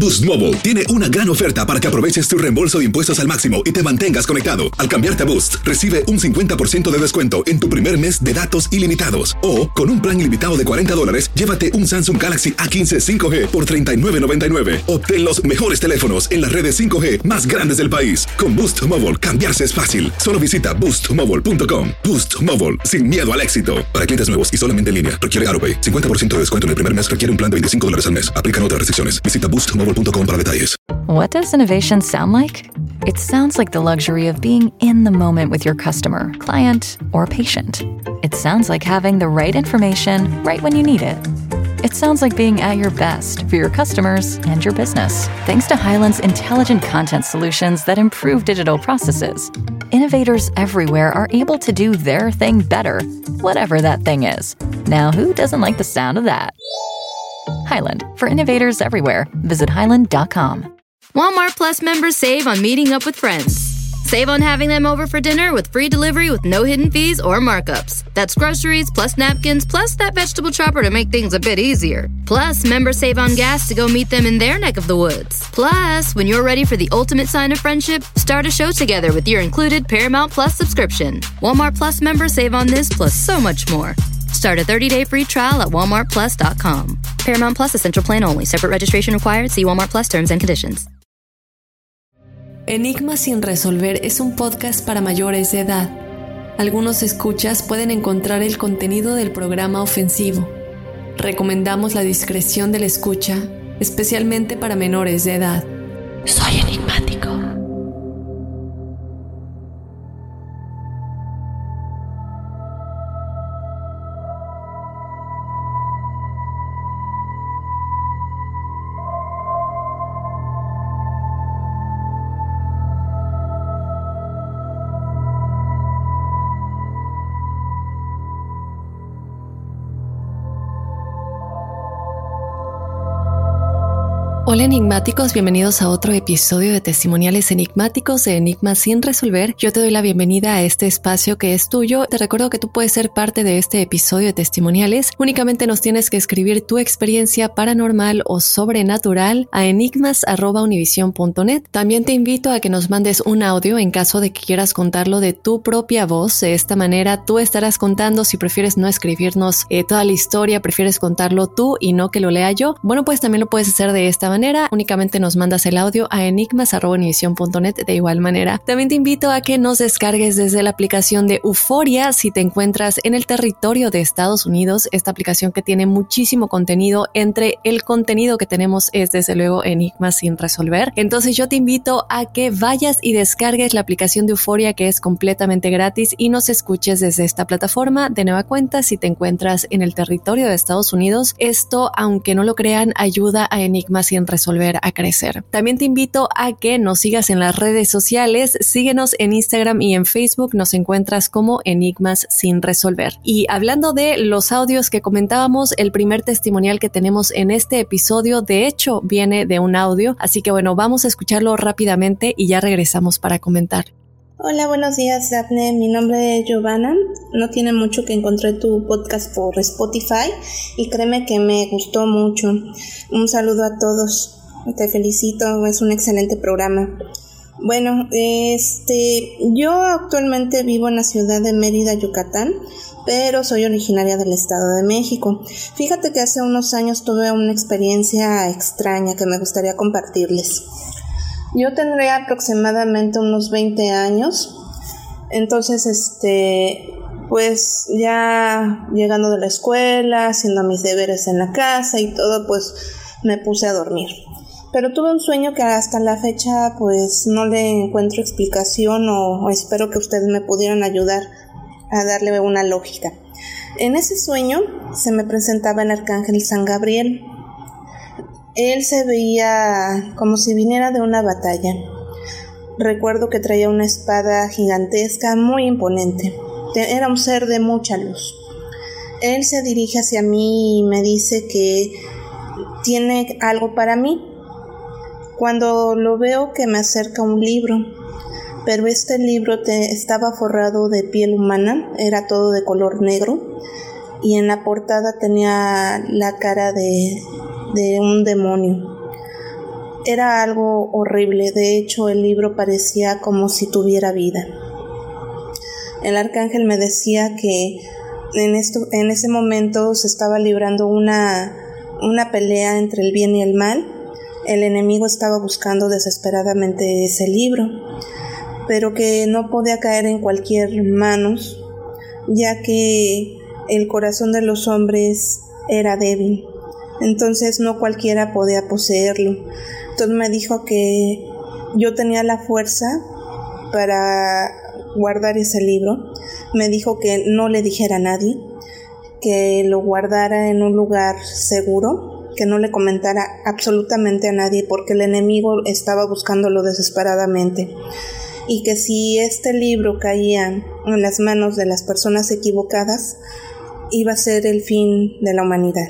Boost Mobile tiene una gran oferta para que aproveches tu reembolso de impuestos al máximo y te mantengas conectado. Al cambiarte a Boost, recibe un 50% de descuento en tu primer mes de datos ilimitados. O, con un plan ilimitado de $40, llévate un Samsung Galaxy A15 5G por $39.99. Obtén los mejores teléfonos en las redes 5G más grandes del país. Con Boost Mobile, cambiarse es fácil. Solo visita boostmobile.com. Boost Mobile, sin miedo al éxito. Para clientes nuevos y solamente en línea, requiere AroPay. 50% de descuento en el primer mes requiere un plan de $25 al mes. Aplican otras restricciones. Visita boostmobile.com para detalles. What does innovation sound like? It sounds like the luxury of being in the moment with your customer, client, or patient. It sounds like having the right information right when you need it. It sounds like being at your best for your customers and your business. Thanks to Hyland's intelligent content solutions that improve digital processes, innovators everywhere are able to do their thing better, whatever that thing is. Now, who doesn't like the sound of that? Hyland, for innovators everywhere. Visit Hyland.com. Walmart Plus members save on meeting up with friends. Save on having them over for dinner with free delivery with no hidden fees or markups. That's groceries, plus napkins, plus that vegetable chopper to make things a bit easier. Plus, members save on gas to go meet them in their neck of the woods. Plus, when you're ready for the ultimate sign of friendship, start a show together with your included Paramount Plus subscription. Walmart Plus members save on this plus so much more. Start a 30-day free trial at walmartplus.com. Paramount Plus Essential Plan only. Separate registration required. See Walmart Plus terms and conditions. Enigmas sin resolver es un podcast para mayores de edad. Algunos escuchas pueden encontrar el contenido del programa ofensivo. Recomendamos la discreción de la escucha, especialmente para menores de edad. Soy enigmático. Hola enigmáticos, bienvenidos a otro episodio de Testimoniales Enigmáticos de Enigmas sin resolver. Yo te doy la bienvenida a este espacio que es tuyo. Te recuerdo que tú puedes ser parte de este episodio de Testimoniales. Únicamente nos tienes que escribir tu experiencia paranormal o sobrenatural a enigmas@univision.net. También te invito a que nos mandes un audio en caso de que quieras contarlo de tu propia voz. De esta manera tú estarás contando, si prefieres no escribirnos toda la historia, prefieres contarlo tú y no que lo lea yo. Bueno, pues también lo puedes hacer de esta manera. Únicamente nos mandas el audio a enigmas@univision.net de igual manera. También te invito a que nos descargues desde la aplicación de Euforia si te encuentras en el territorio de Estados Unidos. Esta aplicación que tiene muchísimo contenido. Entre el contenido que tenemos es desde luego Enigmas sin resolver. Entonces yo te invito a que vayas y descargues la aplicación de Euforia, que es completamente gratis, y nos escuches desde esta plataforma. De nueva cuenta, si te encuentras en el territorio de Estados Unidos, esto, aunque no lo crean, ayuda a Enigmas sin resolver a crecer. También te invito a que nos sigas en las redes sociales. Síguenos en Instagram y en Facebook. Nos encuentras como Enigmas sin resolver. Y hablando de los audios que comentábamos, el primer testimonial que tenemos en este episodio, de hecho, viene de un audio. Así que bueno, vamos a escucharlo rápidamente y ya regresamos para comentar. Hola, buenos días, Daphne. Mi nombre es Giovanna. No tiene mucho que encontré tu podcast por Spotify y créeme que me gustó mucho. Un saludo a todos. Te felicito, es un excelente programa. Bueno, yo actualmente vivo en la ciudad de Mérida, Yucatán, pero soy originaria del Estado de México. Fíjate que hace unos años tuve una experiencia extraña que me gustaría compartirles. Yo tendría aproximadamente unos 20 años, entonces pues ya llegando de la escuela, haciendo mis deberes en la casa y todo, pues me puse a dormir. Pero tuve un sueño que hasta la fecha pues no le encuentro explicación o espero que ustedes me pudieran ayudar a darle una lógica. En ese sueño se me presentaba el arcángel San Gabriel. Él se veía como si viniera de una batalla. Recuerdo que traía una espada gigantesca, muy imponente. Era un ser de mucha luz. Él se dirige hacia mí y me dice que tiene algo para mí. Cuando lo veo, que me acerca un libro, pero este libro estaba forrado de piel humana, era todo de color negro, y en la portada tenía la cara de un demonio. Era algo horrible, de hecho el libro parecía como si tuviera vida. El arcángel me decía que en ese momento se estaba librando una pelea entre el bien y el mal. El enemigo estaba buscando desesperadamente ese libro, pero que no podía caer en cualquier manos, ya que el corazón de los hombres era débil, entonces no cualquiera podía poseerlo. Entonces me dijo que yo tenía la fuerza para guardar ese libro. Me dijo que no le dijera a nadie, que lo guardara en un lugar seguro, que no le comentara absolutamente a nadie porque el enemigo estaba buscándolo desesperadamente, y que si este libro caía en las manos de las personas equivocadas, iba a ser el fin de la humanidad.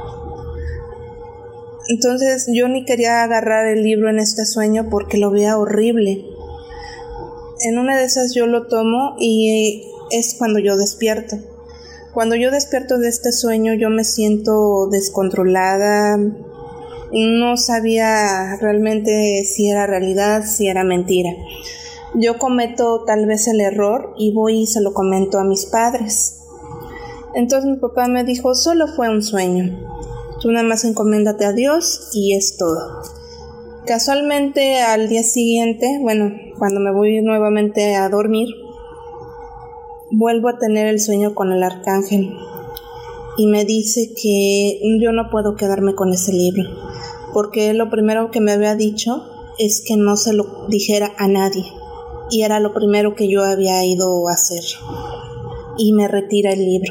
Entonces yo ni quería agarrar el libro en este sueño porque lo veía horrible. En una de esas yo lo tomo y es cuando yo despierto. Cuando yo despierto de este sueño yo me siento descontrolada. No sabía realmente si era realidad, si era mentira. Yo cometo tal vez el error y voy y se lo comento a mis padres. Entonces mi papá me dijo, solo fue un sueño. Tú nada más encomiéndate a Dios y es todo. Casualmente al día siguiente, cuando me voy nuevamente a dormir, vuelvo a tener el sueño con el arcángel y me dice que yo no puedo quedarme con ese libro, porque lo primero que me había dicho es que no se lo dijera a nadie, y era lo primero que yo había ido a hacer, y me retira el libro.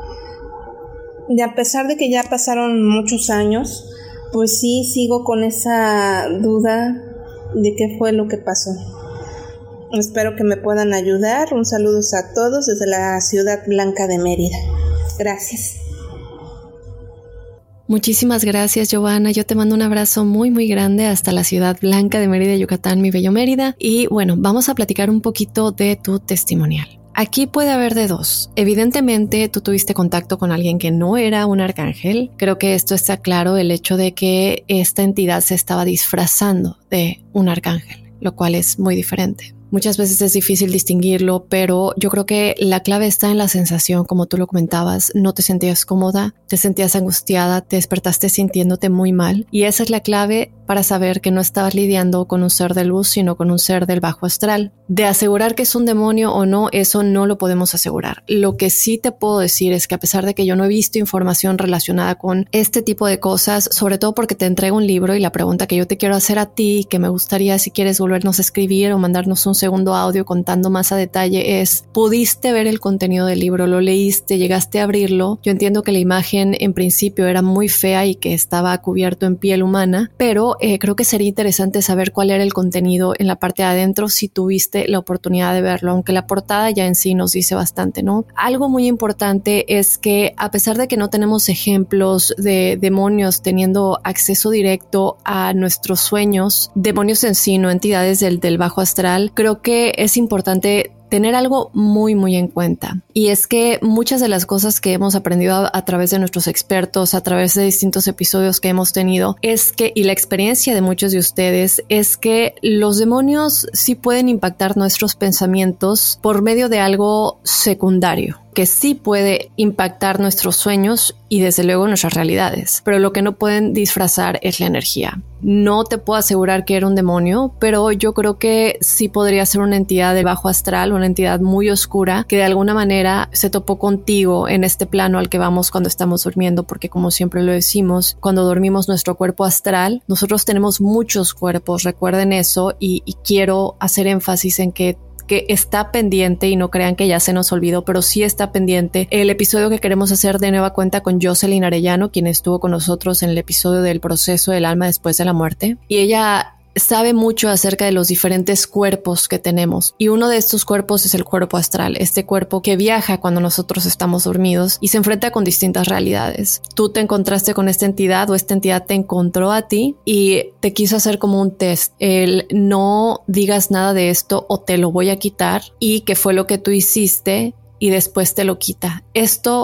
Y a pesar de que ya pasaron muchos años, pues sí sigo con esa duda de qué fue lo que pasó. Espero que me puedan ayudar. Un saludo a todos desde la Ciudad Blanca de Mérida. Gracias. Muchísimas gracias, Giovanna. Yo te mando un abrazo muy, muy grande hasta la Ciudad Blanca de Mérida, Yucatán, mi bello Mérida. Y bueno, vamos a platicar un poquito de tu testimonial. Aquí puede haber de dos. Evidentemente, tú tuviste contacto con alguien que no era un arcángel. Creo que esto está claro, el hecho de que esta entidad se estaba disfrazando de un arcángel, lo cual es muy diferente. Muchas veces es difícil distinguirlo, pero yo creo que la clave está en la sensación, como tú lo comentabas. No te sentías cómoda, te sentías angustiada, te despertaste sintiéndote muy mal, y esa es la clave para saber que no estabas lidiando con un ser de luz, sino con un ser del bajo astral. De asegurar que es un demonio o no, eso no lo podemos asegurar. Lo que sí te puedo decir es que a pesar de que yo no he visto información relacionada con este tipo de cosas, sobre todo porque te entrego un libro, y la pregunta que yo te quiero hacer a ti, que me gustaría si quieres volvernos a escribir o mandarnos un segundo audio contando más a detalle, es: ¿pudiste ver el contenido del libro? ¿Lo leíste? ¿Llegaste a abrirlo? Yo entiendo que la imagen en principio era muy fea y que estaba cubierto en piel humana, pero creo que sería interesante saber cuál era el contenido en la parte de adentro si tuviste la oportunidad de verlo, aunque la portada ya en sí nos dice bastante, ¿no? Algo muy importante es que a pesar de que no tenemos ejemplos de demonios teniendo acceso directo a nuestros sueños, demonios en sí, no entidades del bajo astral, creo que es importante tener algo muy, muy en cuenta. Y es que muchas de las cosas que hemos aprendido a través de nuestros expertos, a través de distintos episodios que hemos tenido, es que, y la experiencia de muchos de ustedes, es que los demonios sí pueden impactar nuestros pensamientos por medio de algo secundario, que sí puede impactar nuestros sueños y desde luego nuestras realidades, pero lo que no pueden disfrazar es la energía. No te puedo asegurar que era un demonio, pero yo creo que sí podría ser una entidad de bajo astral, una entidad muy oscura que de alguna manera se topó contigo en este plano al que vamos cuando estamos durmiendo, porque como siempre lo decimos, cuando dormimos nuestro cuerpo astral, nosotros tenemos muchos cuerpos, recuerden eso, y quiero hacer énfasis en que está pendiente, y no crean que ya se nos olvidó, pero sí está pendiente el episodio que queremos hacer de nueva cuenta con Jocelyn Arellano, quien estuvo con nosotros en el episodio del proceso del alma después de la muerte, y ella sabe mucho acerca de los diferentes cuerpos que tenemos, y uno de estos cuerpos es el cuerpo astral, este cuerpo que viaja cuando nosotros estamos dormidos y se enfrenta con distintas realidades. Tú te encontraste con esta entidad o esta entidad te encontró a ti y te quiso hacer como un test, el no digas nada de esto o te lo voy a quitar, y que fue lo que tú hiciste y después te lo quita. Esto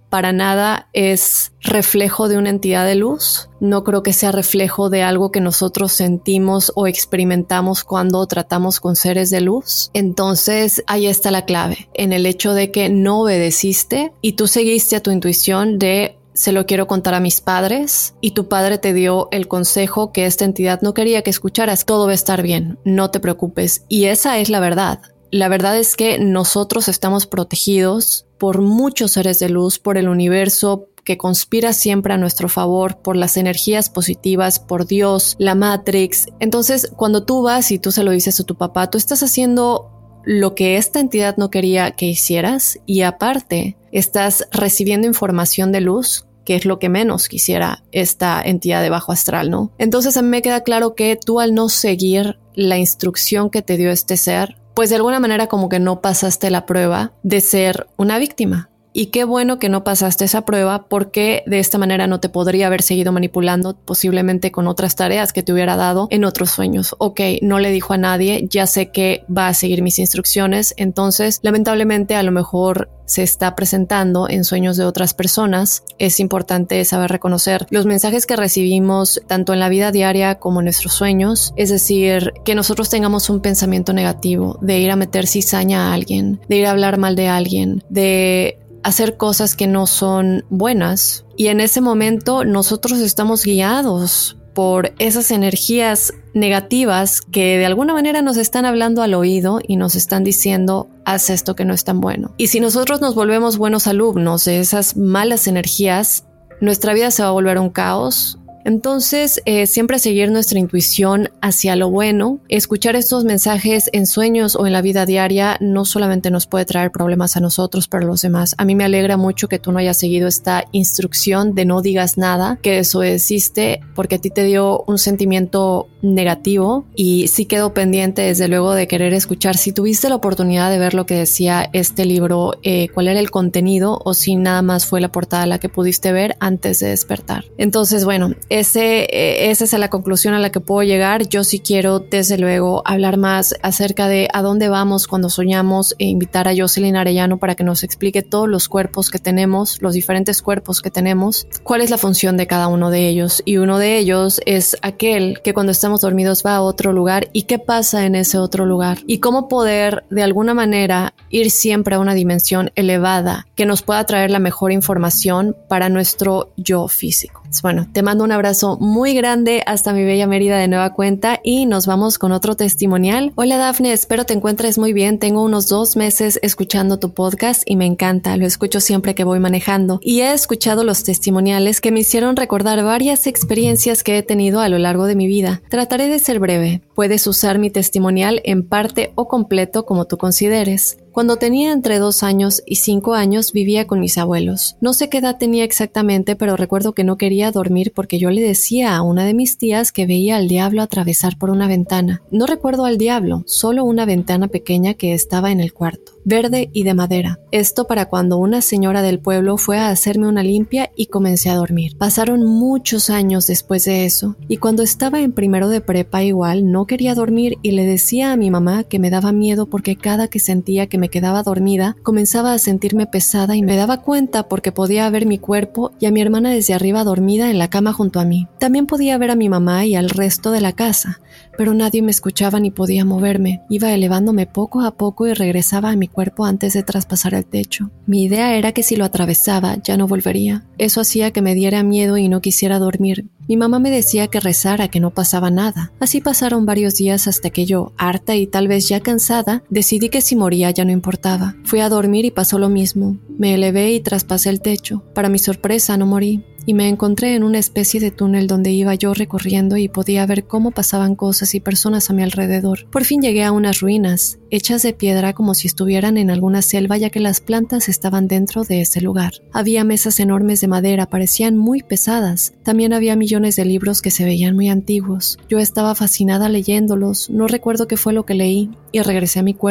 para nada es reflejo de una entidad de luz. No creo que sea reflejo de algo que nosotros sentimos o experimentamos cuando tratamos con seres de luz. Entonces ahí está la clave, en el hecho de que no obedeciste y tú seguiste a tu intuición de se lo quiero contar a mis padres y tu padre te dio el consejo que esta entidad no quería que escucharas. Todo va a estar bien, no te preocupes. Y esa es la verdad. La verdad es que nosotros estamos protegidos por muchos seres de luz, por el universo que conspira siempre a nuestro favor, por las energías positivas, por Dios, la Matrix. Entonces, cuando tú vas y tú se lo dices a tu papá, tú estás haciendo lo que esta entidad no quería que hicieras y aparte estás recibiendo información de luz, que es lo que menos quisiera esta entidad de bajo astral, ¿no? Entonces a mí me queda claro que tú al no seguir la instrucción que te dio este ser, pues de alguna manera como que no pasaste la prueba de ser una víctima. Y qué bueno que no pasaste esa prueba porque de esta manera no te podría haber seguido manipulando posiblemente con otras tareas que te hubiera dado en otros sueños. Ok, no le dijo a nadie, ya sé que va a seguir mis instrucciones, entonces lamentablemente a lo mejor se está presentando en sueños de otras personas. Es importante saber reconocer los mensajes que recibimos tanto en la vida diaria como en nuestros sueños. Es decir, que nosotros tengamos un pensamiento negativo de ir a meter cizaña a alguien, de ir a hablar mal de alguien, de hacer cosas que no son buenas. Y en ese momento nosotros estamos guiados por esas energías negativas que de alguna manera nos están hablando al oído y nos están diciendo haz esto que no es tan bueno. Y si nosotros nos volvemos buenos alumnos de esas malas energías, nuestra vida se va a volver un caos. Entonces, siempre seguir nuestra intuición hacia lo bueno. Escuchar estos mensajes en sueños o en la vida diaria no solamente nos puede traer problemas a nosotros, pero a los demás. A mí me alegra mucho que tú no hayas seguido esta instrucción de no digas nada, que desobedeciste porque a ti te dio un sentimiento negativo y sí quedó pendiente desde luego de querer escuchar. Si tuviste la oportunidad de ver lo que decía este libro, cuál era el contenido o si nada más fue la portada la que pudiste ver antes de despertar. Entonces, bueno, esa es la conclusión a la que puedo llegar. Yo sí quiero, desde luego, hablar más acerca de a dónde vamos cuando soñamos e invitar a Jocelyn Arellano para que nos explique todos los cuerpos que tenemos, los diferentes cuerpos que tenemos, cuál es la función de cada uno de ellos. Y uno de ellos es aquel que cuando estamos dormidos va a otro lugar y qué pasa en ese otro lugar y cómo poder de alguna manera ir siempre a una dimensión elevada que nos pueda traer la mejor información para nuestro yo físico. Bueno, te mando un abrazo muy grande hasta mi bella Mérida de nueva cuenta y nos vamos con otro testimonial. Hola Dafne, espero te encuentres muy bien. Tengo unos 2 meses escuchando tu podcast y me encanta. Lo escucho siempre que voy manejando y he escuchado los testimoniales que me hicieron recordar varias experiencias que he tenido a lo largo de mi vida. Trataré de ser breve. Puedes usar mi testimonial en parte o completo como tú consideres. Cuando tenía entre 2 años y 5 años vivía con mis abuelos. No sé qué edad tenía exactamente, pero recuerdo que no quería dormir porque yo le decía a una de mis tías que veía al diablo atravesar por una ventana. No recuerdo al diablo, solo una ventana pequeña que estaba en el cuarto, verde y de madera. Esto para cuando una señora del pueblo fue a hacerme una limpia y comencé a dormir. Pasaron muchos años después de eso y cuando estaba en primero de prepa igual no quería dormir y le decía a mi mamá que me daba miedo porque cada que sentía que me quedaba dormida, comenzaba a sentirme pesada y me daba cuenta porque podía ver mi cuerpo y a mi hermana desde arriba dormida en la cama junto a mí. También podía ver a mi mamá y al resto de la casa, pero nadie me escuchaba ni podía moverme. Iba elevándome poco a poco y regresaba a mi cuerpo antes de traspasar el techo. Mi idea era que si lo atravesaba ya no volvería. Eso hacía que me diera miedo y no quisiera dormir. Mi mamá me decía que rezara, que no pasaba nada. Así pasaron varios días hasta que yo, harta y tal vez ya cansada, decidí que si moría ya no importaba. Fui a dormir y pasó lo mismo. Me elevé y traspasé el techo. Para mi sorpresa no morí. Y me encontré en una especie de túnel donde iba yo recorriendo y podía ver cómo pasaban cosas y personas a mi alrededor. Por fin llegué a unas ruinas, hechas de piedra como si estuvieran en alguna selva ya que las plantas estaban dentro de ese lugar. Había mesas enormes de madera, parecían muy pesadas. También había millones de libros que se veían muy antiguos. Yo estaba fascinada leyéndolos, no recuerdo qué fue lo que leí y regresé a mi cuerpo.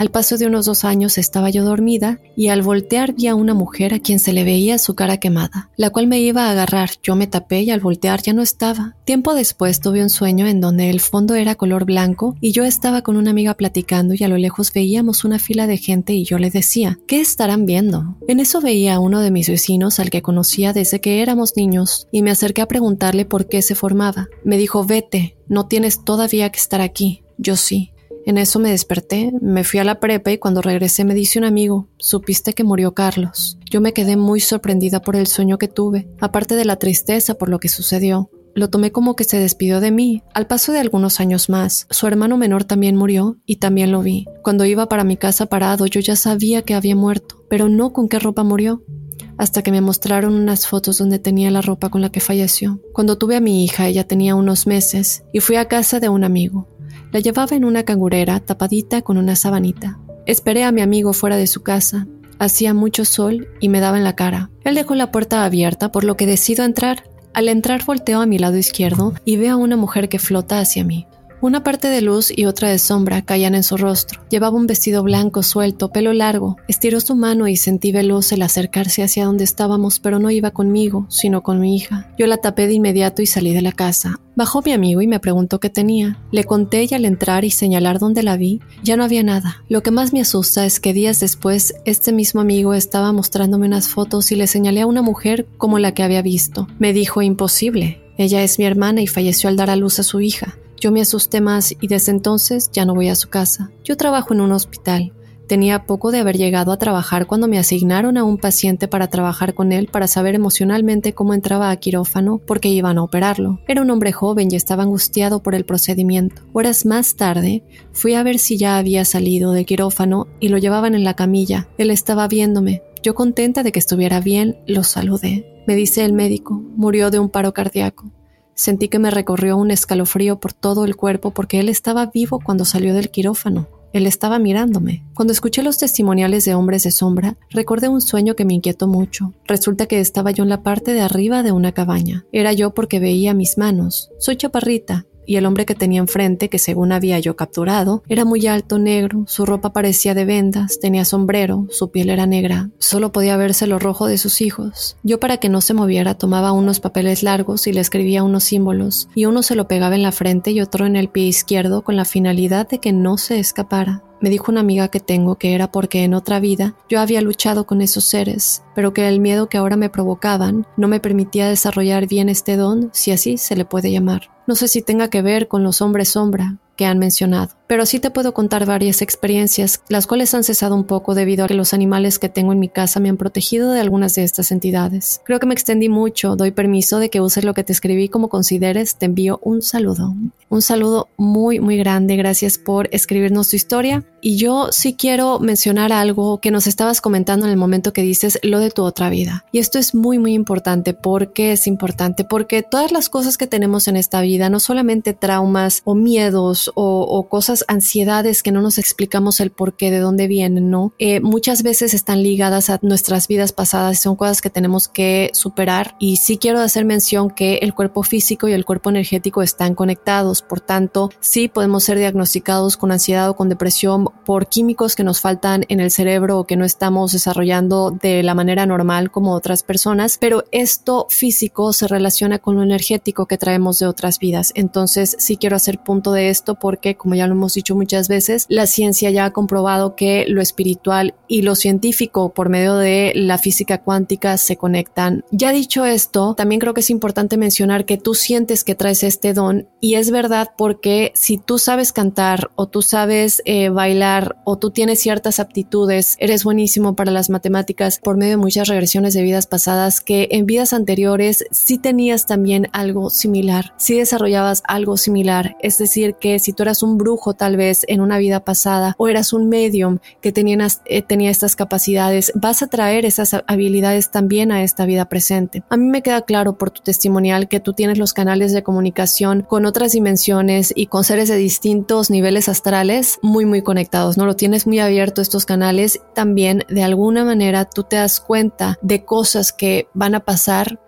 Al paso de unos 2 años estaba yo dormida y al voltear vi a una mujer a quien se le veía su cara quemada, la cual me iba a agarrar. Yo me tapé y al voltear ya no estaba. Tiempo después tuve un sueño en donde el fondo era color blanco y yo estaba con una amiga platicando y a lo lejos veíamos una fila de gente y yo le decía, ¿qué estarán viendo? En eso veía a uno de mis vecinos al que conocía desde que éramos niños y me acerqué a preguntarle por qué se formaba. Me dijo, vete, no tienes todavía que estar aquí. Yo sí. En eso me desperté, me fui a la prepa y cuando regresé me dice un amigo, ¿supiste que murió Carlos? Yo me quedé muy sorprendida por el sueño que tuve, aparte de la tristeza por lo que sucedió. Lo tomé como que se despidió de mí. Al paso de algunos años más, su hermano menor también murió y también lo vi. Cuando iba para mi casa parado, yo ya sabía que había muerto, pero no con qué ropa murió. Hasta que me mostraron unas fotos donde tenía la ropa con la que falleció. Cuando tuve a mi hija, ella tenía unos meses y fui a casa de un amigo. La llevaba en una cangurera tapadita con una sabanita. Esperé a mi amigo fuera de su casa. Hacía mucho sol y me daba en la cara. Él dejó la puerta abierta, por lo que decido entrar. Al entrar volteo a mi lado izquierdo y veo a una mujer que flota hacia mí. Una parte de luz y otra de sombra caían en su rostro. Llevaba un vestido blanco suelto, pelo largo. Estiró su mano y sentí veloz el acercarse hacia donde estábamos, pero no iba conmigo, sino con mi hija. Yo la tapé de inmediato y salí de la casa. Bajó mi amigo y me preguntó qué tenía. Le conté y al entrar y señalar donde la vi, ya no había nada. Lo que más me asusta es que días después, este mismo amigo estaba mostrándome unas fotos y le señalé a una mujer como la que había visto. Me dijo, imposible. Ella es mi hermana y falleció al dar a luz a su hija. Yo me asusté más y desde entonces ya no voy a su casa. Yo trabajo en un hospital. Tenía poco de haber llegado a trabajar cuando me asignaron a un paciente para trabajar con él para saber emocionalmente cómo entraba a quirófano porque iban a operarlo. Era un hombre joven y estaba angustiado por el procedimiento. Horas más tarde, fui a ver si ya había salido del quirófano y lo llevaban en la camilla. Él estaba viéndome. Yo contenta de que estuviera bien, lo saludé. Me dice el médico, murió de un paro cardíaco. Sentí que me recorrió un escalofrío por todo el cuerpo porque él estaba vivo cuando salió del quirófano. Él estaba mirándome. Cuando escuché los testimoniales de hombres de sombra, recordé un sueño que me inquietó mucho. Resulta que estaba yo en la parte de arriba de una cabaña. Era yo porque veía mis manos. Soy chaparrita. Y el hombre que tenía enfrente, que según había yo capturado, era muy alto, negro, su ropa parecía de vendas, tenía sombrero, su piel era negra, solo podía verse lo rojo de sus hijos. Yo, para que no se moviera, tomaba unos papeles largos y le escribía unos símbolos, y uno se lo pegaba en la frente y otro en el pie izquierdo con la finalidad de que no se escapara. Me dijo una amiga que tengo que era porque en otra vida yo había luchado con esos seres, pero que el miedo que ahora me provocaban no me permitía desarrollar bien este don, si así se le puede llamar. No sé si tenga que ver con los hombres sombra que han mencionado, pero sí te puedo contar varias experiencias, las cuales han cesado un poco debido a que los animales que tengo en mi casa me han protegido de algunas de estas entidades. Creo que me extendí mucho, doy permiso de que uses lo que te escribí como consideres, te envío un saludo. Un saludo muy muy grande, gracias por escribirnos tu historia. Y yo sí quiero mencionar algo que nos estabas comentando en el momento que dices lo de tu otra vida. Y esto es muy muy importante. ¿Por qué es importante? Porque todas las cosas que tenemos en esta vida, no solamente traumas o miedos o cosas, ansiedades que no nos explicamos el por qué, de dónde vienen, ¿no? Muchas veces están ligadas a nuestras vidas pasadas, son cosas que tenemos que superar. Y sí quiero hacer mención que el cuerpo físico y el cuerpo energético están conectados. Por tanto, sí podemos ser diagnosticados con ansiedad o con depresión por químicos que nos faltan en el cerebro o que no estamos desarrollando de la manera normal como otras personas, pero esto físico se relaciona con lo energético que traemos de otras vidas. Entonces sí quiero hacer punto de esto porque, como ya lo hemos dicho muchas veces, la ciencia ya ha comprobado que lo espiritual y lo científico por medio de la física cuántica se conectan. Ya dicho esto, también creo que es importante mencionar que tú sientes que traes este don, y es verdad, porque si tú sabes cantar o tú sabes bailar o tú tienes ciertas aptitudes, eres buenísimo para las matemáticas por medio de muchas regresiones de vidas pasadas, que en vidas anteriores sí tenías también algo similar, sí desarrollabas algo similar. Es decir, que si tú eras un brujo tal vez en una vida pasada o eras un medium que tenía estas capacidades, vas a traer esas habilidades también a esta vida presente. A mí me queda claro por tu testimonial que tú tienes los canales de comunicación con otras dimensiones y con seres de distintos niveles astrales muy muy conectados, ¿no? Lo tienes muy abierto estos canales. También de alguna manera tú te das cuenta de cosas que van a pasar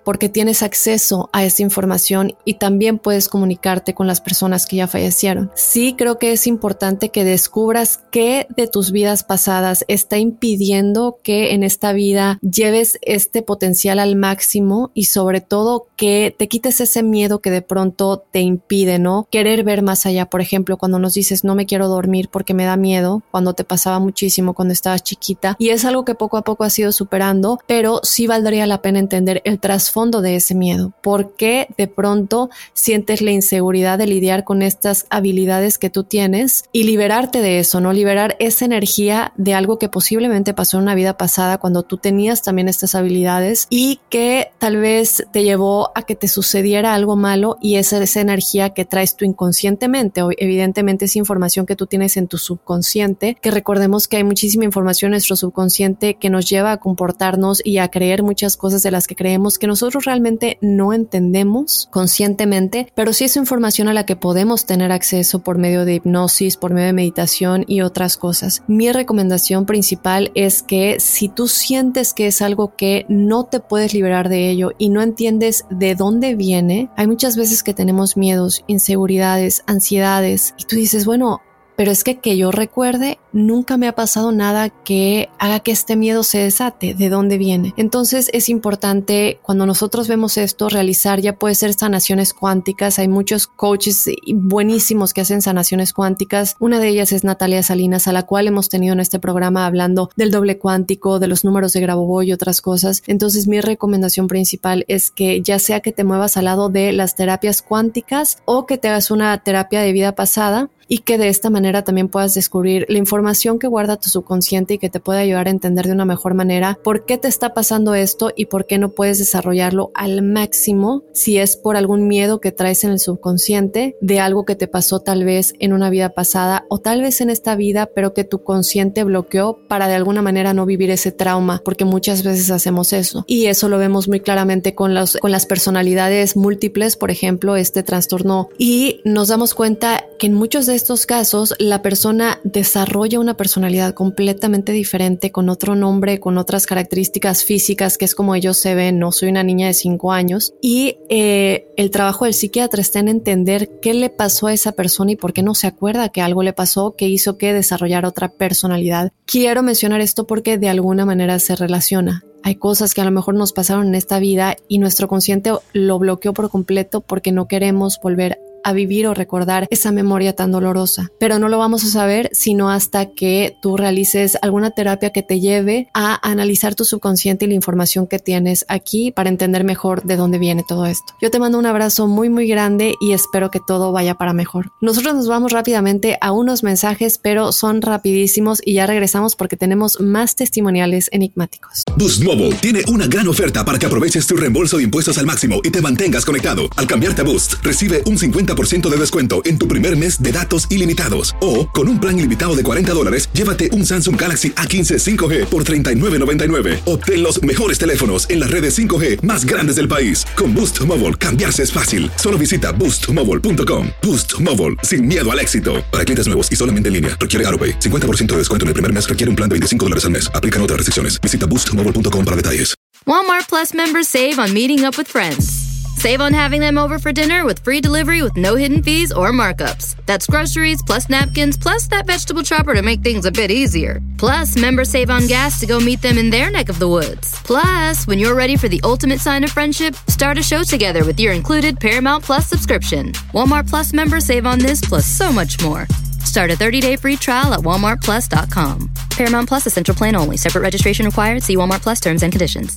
porque tienes acceso a esta información y también puedes comunicarte con las personas que ya fallecieron. Sí, creo que es importante que descubras qué de tus vidas pasadas está impidiendo que en esta vida lleves este potencial al máximo y sobre todo que te quites ese miedo que de pronto te impide, ¿no? Querer ver más allá. Por ejemplo, cuando nos dices no me quiero dormir porque me da miedo, cuando te pasaba muchísimo cuando estabas chiquita, y es algo que poco a poco has ido superando, pero sí valdría la pena entender el trasfondo de ese miedo. ¿Por qué de pronto sientes la inseguridad de lidiar con estas habilidades que tú tienes y liberarte de eso, ¿no? Liberar esa energía de algo que posiblemente pasó en una vida pasada cuando tú tenías también estas habilidades y que tal vez te llevó a que te sucediera algo malo, y esa energía que traes tú inconscientemente, o evidentemente es información que tú tienes en tu subconsciente, que recordemos que hay muchísima información en nuestro subconsciente que nos lleva a comportarnos y a creer muchas cosas de las que creemos que nosotros realmente no entendemos conscientemente, pero sí es información a la que podemos tener acceso por medio de hipnosis, por medio de meditación y otras cosas. Mi recomendación principal es que si tú sientes que es algo que no te puedes liberar de ello y no entiendes de dónde viene, hay muchas veces que tenemos miedos, inseguridades, ansiedades, y tú dices, bueno, pero es que yo recuerde, nunca me ha pasado nada que haga que este miedo se desate. ¿De dónde viene? Entonces es importante, cuando nosotros vemos esto, realizar, ya puede ser sanaciones cuánticas. Hay muchos coaches buenísimos que hacen sanaciones cuánticas. Una de ellas es Natalia Salinas, a la cual hemos tenido en este programa hablando del doble cuántico, de los números de Grabovoi y otras cosas. Entonces mi recomendación principal es que ya sea que te muevas al lado de las terapias cuánticas o que te hagas una terapia de vida pasada, y que de esta manera también puedas descubrir la información que guarda tu subconsciente y que te puede ayudar a entender de una mejor manera por qué te está pasando esto y por qué no puedes desarrollarlo al máximo, si es por algún miedo que traes en el subconsciente de algo que te pasó tal vez en una vida pasada o tal vez en esta vida, pero que tu consciente bloqueó para de alguna manera no vivir ese trauma, porque muchas veces hacemos eso, y eso lo vemos muy claramente con las personalidades múltiples, por ejemplo, este trastorno, y nos damos cuenta que en muchos de estos casos la persona desarrolla una personalidad completamente diferente, con otro nombre, con otras características físicas, que es como ellos se ven. No soy una niña de 5 años, y el trabajo del psiquiatra está en entender qué le pasó a esa persona y por qué no se acuerda que algo le pasó que hizo que desarrollara otra personalidad. Quiero mencionar esto porque de alguna manera se relaciona. Hay cosas que a lo mejor nos pasaron en esta vida y nuestro consciente lo bloqueó por completo porque no queremos volver a vivir o recordar esa memoria tan dolorosa, pero no lo vamos a saber sino hasta que tú realices alguna terapia que te lleve a analizar tu subconsciente y la información que tienes aquí para entender mejor de dónde viene todo esto. Yo te mando un abrazo muy muy grande y espero que todo vaya para mejor. Nosotros nos vamos rápidamente a unos mensajes, pero son rapidísimos, y ya regresamos porque tenemos más testimoniales enigmáticos. Boost Mobile tiene una gran oferta para que aproveches tu reembolso de impuestos al máximo y te mantengas conectado. Al cambiarte a Boost, recibe un 50% de descuento en tu primer mes de datos ilimitados. O, con un plan ilimitado de $40, llévate un Samsung Galaxy A15 5G por $39.99. Obtén los mejores teléfonos en las redes 5G más grandes del país. Con Boost Mobile, cambiarse es fácil. Solo visita boostmobile.com. Boost Mobile, sin miedo al éxito. Para clientes nuevos y solamente en línea, requiere AutoPay. 50% de descuento en el primer mes requiere un plan de $25 al mes. Aplican otras restricciones. Visita boostmobile.com para detalles. Walmart Plus members save on meeting up with friends. Save on having them over for dinner with free delivery with no hidden fees or markups. That's groceries plus napkins plus that vegetable chopper to make things a bit easier. Plus, members save on gas to go meet them in their neck of the woods. Plus, when you're ready for the ultimate sign of friendship, start a show together with your included Paramount Plus subscription. Walmart Plus members save on this plus so much more. Start a 30-day free trial at walmartplus.com. Paramount Plus Essential Plan only. Separate registration required. See Walmart Plus terms and conditions.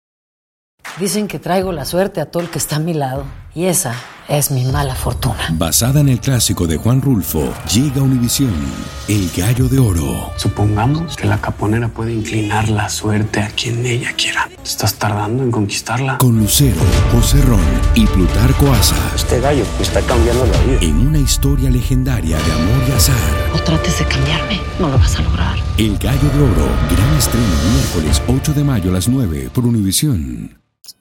Dicen que traigo la suerte a todo el que está a mi lado, y esa es mi mala fortuna. Basada en el clásico de Juan Rulfo, llega Univisión, El Gallo de Oro. Supongamos que la caponera puede inclinar la suerte a quien ella quiera. ¿Estás tardando en conquistarla? Con Lucero, José Ron y Plutarco Asa. Este gallo me está cambiando la vida. En una historia legendaria de amor y azar. No trates de cambiarme, no lo vas a lograr. El Gallo de Oro, gran estreno miércoles 8 de mayo a las 9 por Univisión.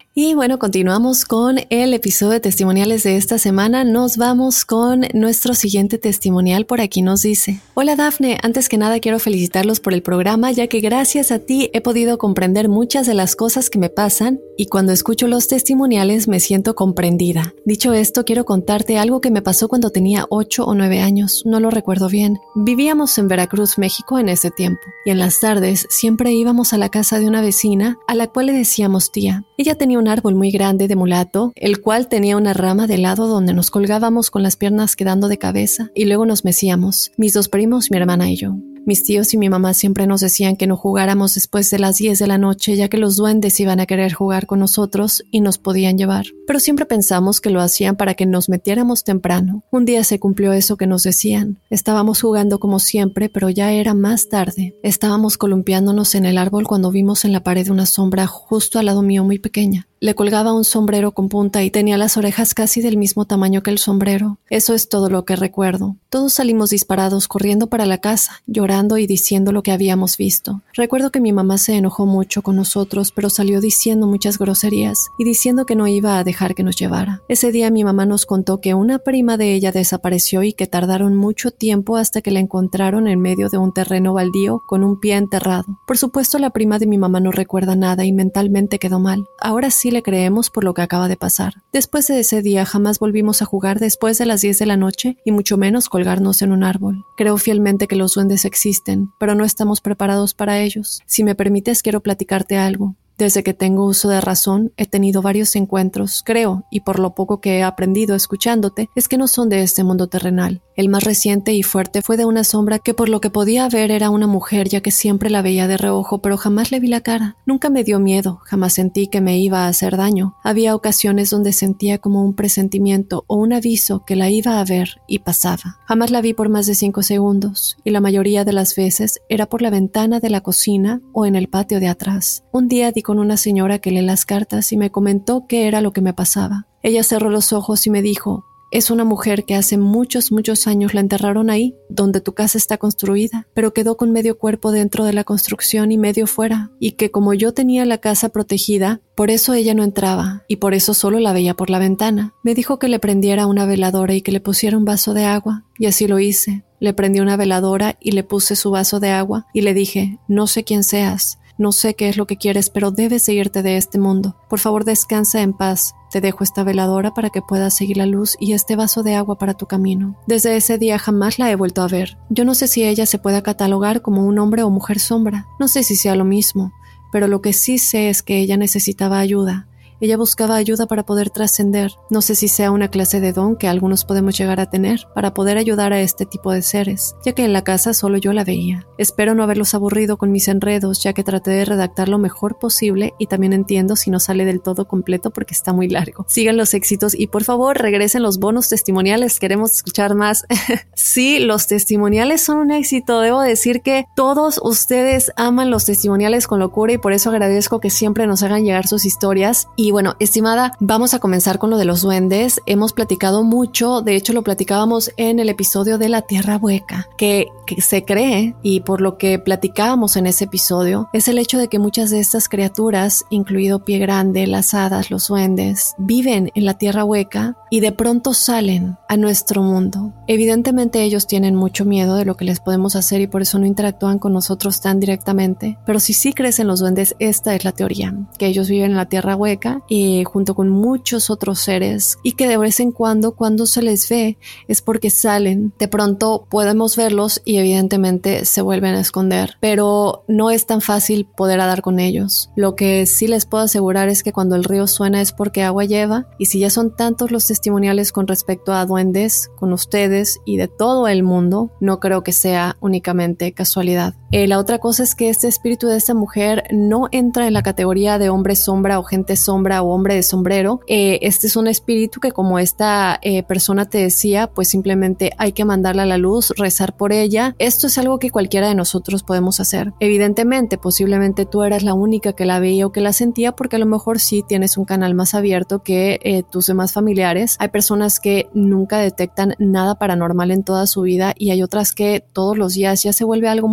Y bueno, continuamos con el episodio de testimoniales de esta semana. Nos vamos con nuestro siguiente testimonial. Por aquí nos dice: Hola Dafne, antes que nada quiero felicitarlos por el programa, ya que gracias a ti he podido comprender muchas de las cosas que me pasan y cuando escucho los testimoniales me siento comprendida. Dicho esto, quiero contarte algo que me pasó cuando tenía 8 o 9 años, no lo recuerdo bien. Vivíamos en Veracruz, México en ese tiempo y en las tardes siempre íbamos a la casa de una vecina a la cual le decíamos tía. Ella tenía un árbol muy grande de mulato, el cual tenía una rama de lado donde nos colgábamos con las piernas quedando de cabeza y luego nos mecíamos, mis 2 primos, mi hermana y yo. Mis tíos y mi mamá siempre nos decían que no jugáramos después de las 10 de la noche, ya que los duendes iban a querer jugar con nosotros y nos podían llevar. Pero siempre pensamos que lo hacían para que nos metiéramos temprano. Un día se cumplió eso que nos decían. Estábamos jugando como siempre, pero ya era más tarde. Estábamos columpiándonos en el árbol cuando vimos en la pared una sombra justo al lado mío muy pequeña. Le colgaba un sombrero con punta y tenía las orejas casi del mismo tamaño que el sombrero. Eso es todo lo que recuerdo. Todos salimos disparados corriendo para la casa, llorando y diciendo lo que habíamos visto. Recuerdo que mi mamá se enojó mucho con nosotros, pero salió diciendo muchas groserías y diciendo que no iba a dejar que nos llevara. Ese día mi mamá nos contó que una prima de ella desapareció y que tardaron mucho tiempo hasta que la encontraron en medio de un terreno baldío con un pie enterrado. Por supuesto, la prima de mi mamá no recuerda nada y mentalmente quedó mal. Ahora sí le creemos por lo que acaba de pasar. Después de ese día jamás volvimos a jugar después de las 10 de la noche y mucho menos colgarnos en un árbol. Creo fielmente que los duendes existen, pero no estamos preparados para ellos. Si me permites, quiero platicarte algo. Desde que tengo uso de razón, he tenido varios encuentros, creo, y por lo poco que he aprendido escuchándote, es que no son de este mundo terrenal. El más reciente y fuerte fue de una sombra que por lo que podía ver era una mujer, ya que siempre la veía de reojo, pero jamás le vi la cara. Nunca me dio miedo, jamás sentí que me iba a hacer daño. Había ocasiones donde sentía como un presentimiento o un aviso que la iba a ver y pasaba. Jamás la vi por más de 5 segundos, y la mayoría de las veces era por la ventana de la cocina o en el patio de atrás. Un día di con una señora que lee las cartas y me comentó qué era lo que me pasaba. Ella cerró los ojos y me dijo: es una mujer que hace muchos años la enterraron ahí, donde tu casa está construida, pero quedó con medio cuerpo dentro de la construcción y medio fuera, y que como yo tenía la casa protegida, por eso ella no entraba, y por eso solo la veía por la ventana. Me dijo que le prendiera una veladora y que le pusiera un vaso de agua, y así lo hice. Le prendí una veladora y le puse su vaso de agua, y le dije: no sé quién seas, no sé qué es lo que quieres, pero debes irte de este mundo. Por favor, descansa en paz. Te dejo esta veladora para que puedas seguir la luz y este vaso de agua para tu camino. Desde ese día jamás la he vuelto a ver. Yo no sé si ella se pueda catalogar como un hombre o mujer sombra. No sé si sea lo mismo, pero lo que sí sé es que ella necesitaba ayuda. Ella buscaba ayuda para poder trascender. No sé si sea una clase de don que algunos podemos llegar a tener para poder ayudar a este tipo de seres, ya que en la casa solo yo la veía. Espero no haberlos aburrido con mis enredos, ya que traté de redactar lo mejor posible y también entiendo si no sale del todo completo porque está muy largo. Sigan los éxitos y por favor regresen los bonos testimoniales, queremos escuchar más. Sí, los testimoniales son un éxito. Debo decir que todos ustedes aman los testimoniales con locura y por eso agradezco que siempre nos hagan llegar sus historias. Y bueno, estimada, vamos a comenzar con lo de los duendes. Hemos platicado mucho, de hecho lo platicábamos en el episodio de la Tierra Hueca, que se cree, y por lo que platicábamos en ese episodio, es el hecho de que muchas de estas criaturas, incluido Pie Grande, las hadas, los duendes, viven en la Tierra Hueca y de pronto salen a nuestro mundo. Evidentemente ellos tienen mucho miedo de lo que les podemos hacer y por eso no interactúan con nosotros tan directamente, pero si sí crees en los duendes, esta es la teoría, que ellos viven en la Tierra Hueca y junto con muchos otros seres y que de vez en cuando se les ve es porque salen. De pronto podemos verlos y evidentemente se vuelven a esconder, pero no es tan fácil poder dar con ellos. Lo que sí les puedo asegurar es que cuando el río suena es porque agua lleva, y si ya son tantos los testimoniales con respecto a duendes con ustedes y de todo el mundo, no creo que sea únicamente casualidad. La otra cosa es que este espíritu de esta mujer no entra en la categoría de hombre sombra o gente sombra o hombre de sombrero. Este es un espíritu que, como esta persona te decía, pues simplemente hay que mandarla a la luz, rezar por ella. Esto es algo que cualquiera de nosotros podemos hacer. Evidentemente, posiblemente tú eras la única que la veía o que la sentía, porque a lo mejor sí tienes un canal más abierto que tus demás familiares. Hay personas que nunca detectan nada paranormal en toda su vida y hay otras que todos los días ya se vuelve algo muy normal.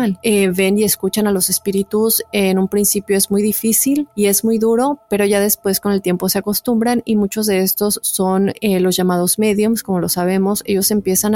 normal. Ven y escuchan a los espíritus. En un principio es muy difícil y es muy duro, pero ya después con el tiempo se acostumbran, y muchos de estos son los llamados mediums, como lo sabemos. Ellos empiezan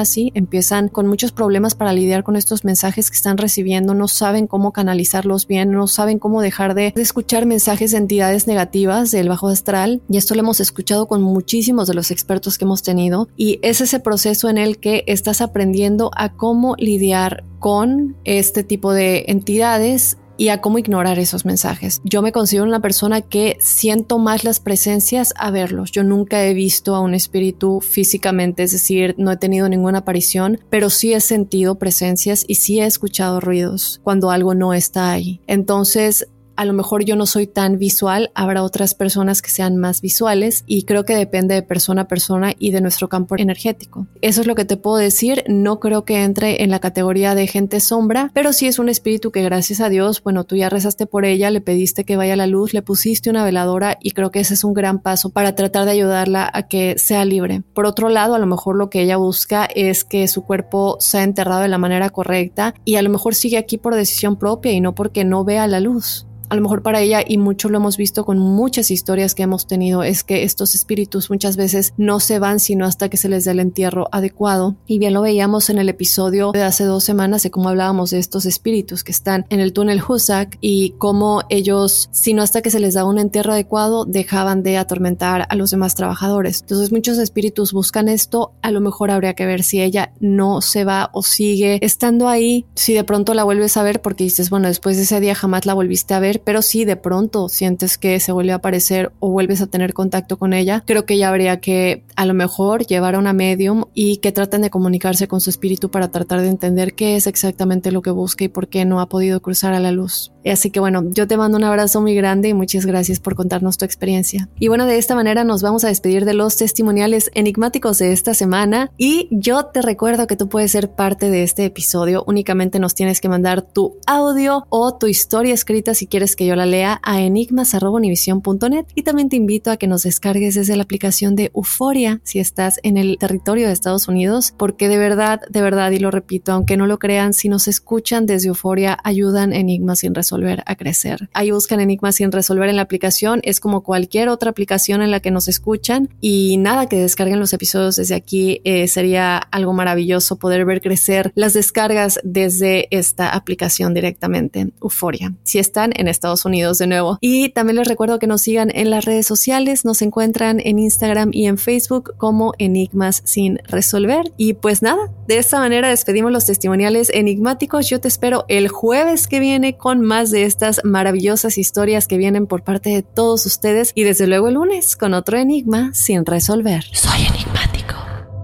con muchos problemas para lidiar con estos mensajes que están recibiendo, no saben cómo canalizarlos bien, no saben cómo dejar de escuchar mensajes de entidades negativas del bajo astral, y esto lo hemos escuchado con muchísimos de los expertos que hemos tenido, y es ese proceso en el que estás aprendiendo a cómo lidiar con este tipo de entidades y a cómo ignorar esos mensajes. Yo me considero una persona que siento más las presencias a verlos. Yo nunca he visto a un espíritu físicamente, es decir, no he tenido ninguna aparición, pero sí he sentido presencias y sí he escuchado ruidos cuando algo no está ahí. Entonces, a lo mejor yo no soy tan visual, habrá otras personas que sean más visuales, y creo que depende de persona a persona y de nuestro campo energético. Eso es lo que te puedo decir. No creo que entre en la categoría de gente sombra, pero sí es un espíritu que, gracias a Dios, bueno, tú ya rezaste por ella, le pediste que vaya a la luz, le pusiste una veladora, y creo que ese es un gran paso para tratar de ayudarla a que sea libre. Por otro lado, a lo mejor lo que ella busca es que su cuerpo sea enterrado de la manera correcta, y a lo mejor sigue aquí por decisión propia y no porque no vea la luz. A lo mejor para ella, y mucho lo hemos visto con muchas historias que hemos tenido, es que estos espíritus muchas veces no se van sino hasta que se les dé el entierro adecuado. Y bien lo veíamos en el episodio de hace 2 semanas de cómo hablábamos de estos espíritus que están en el túnel Huzak, y cómo ellos, sino hasta que se les da un entierro adecuado, dejaban de atormentar a los demás trabajadores. Entonces muchos espíritus buscan esto. A lo mejor habría que ver si ella no se va o sigue estando ahí. Si de pronto la vuelves a ver porque dices, bueno, después de ese día jamás la volviste a ver, pero si de pronto sientes que se vuelve a aparecer o vuelves a tener contacto con ella, creo que ya habría que a lo mejor llevar a una medium y que traten de comunicarse con su espíritu para tratar de entender qué es exactamente lo que busca y por qué no ha podido cruzar a la luz. Así que bueno, yo te mando un abrazo muy grande y muchas gracias por contarnos tu experiencia. Y bueno, de esta manera nos vamos a despedir de los testimoniales enigmáticos de esta semana, y yo te recuerdo que tú puedes ser parte de este episodio. Únicamente nos tienes que mandar tu audio o tu historia escrita, si quieres que yo la lea, a enigmas@univision.net, y también te invito a que nos descargues desde la aplicación de Euforia si estás en el territorio de Estados Unidos, porque de verdad, y lo repito, aunque no lo crean, si nos escuchan desde Euforia, ayudan Enigmas sin resolver a crecer. Ahí buscan Enigmas sin resolver en la aplicación, es como cualquier otra aplicación en la que nos escuchan, y nada, que descarguen los episodios desde aquí. Sería algo maravilloso poder ver crecer las descargas desde esta aplicación directamente, Euforia, si están en Estados Unidos de nuevo. Y también les recuerdo que nos sigan en las redes sociales. Nos encuentran en Instagram y en Facebook como Enigmas sin resolver. Y pues nada, de esta manera despedimos los testimoniales enigmáticos. Yo te espero el jueves que viene con más de estas maravillosas historias que vienen por parte de todos ustedes, y desde luego el lunes con otro enigma sin resolver. Soy enigmático.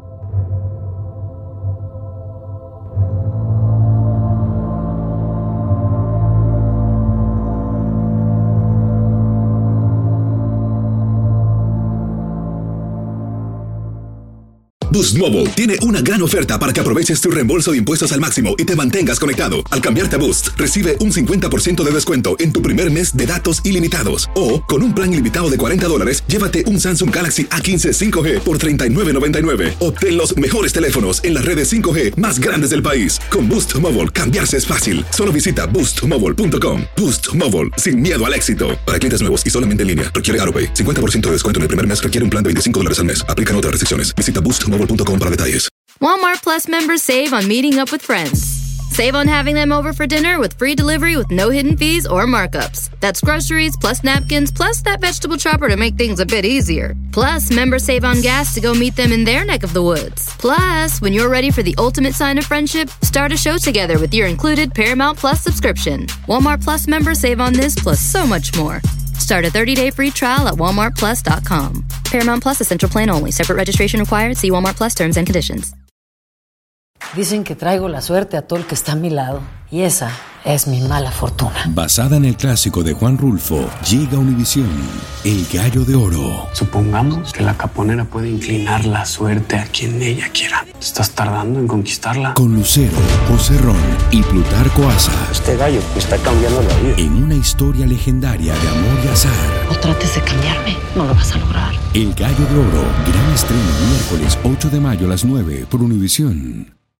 Boost Mobile tiene una gran oferta para que aproveches tu reembolso de impuestos al máximo y te mantengas conectado. Al cambiarte a Boost, recibe un 50% de descuento en tu primer mes de datos ilimitados. O, con un plan ilimitado de $40, llévate un Samsung Galaxy A15 5G por $39.99. Obtén los mejores teléfonos en las redes 5G más grandes del país. Con Boost Mobile, cambiarse es fácil. Solo visita boostmobile.com. Boost Mobile, sin miedo al éxito. Para clientes nuevos y solamente en línea, requiere AutoPay. 50% de descuento en el primer mes, requiere un plan de $25 al mes. Aplican otras restricciones. Visita boostmobile.com para detalles. Walmart Plus members save on meeting up with friends. Save on having them over for dinner with free delivery with no hidden fees or markups. That's groceries plus napkins plus that vegetable chopper to make things a bit easier. Plus, members save on gas to go meet them in their neck of the woods. Plus, when you're ready for the ultimate sign of friendship, start a show together with your included Paramount Plus subscription. Walmart Plus members save on this plus so much more. Start a 30-day free trial at walmartplus.com. Paramount Plus Essential Plan only. Separate registration required. See Walmart Plus terms and conditions. Dicen que traigo la suerte a todo el que está a mi lado, y esa es mi mala fortuna. Basada en el clásico de Juan Rulfo, llega Univisión, El Gallo de Oro. Supongamos que la caponera puede inclinar la suerte a quien ella quiera. ¿Estás tardando en conquistarla? Con Lucero, José Ron y Plutarco Asa. Este gallo me está cambiando la vida. En una historia legendaria de amor y azar. No trates de cambiarme, no lo vas a lograr. El Gallo de Oro, gran estreno miércoles 8 de mayo a las 9 por Univisión.